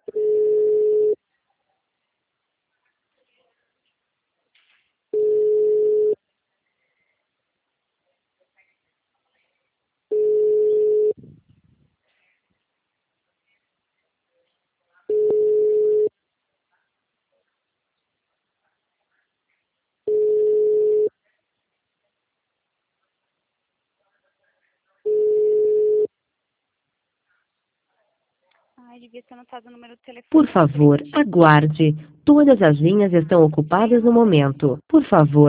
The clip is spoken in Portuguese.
Ai, devia ter anotado o número do Por telefone. favor, aguarde. Todas as linhas estão ocupadas no momento. Por favor.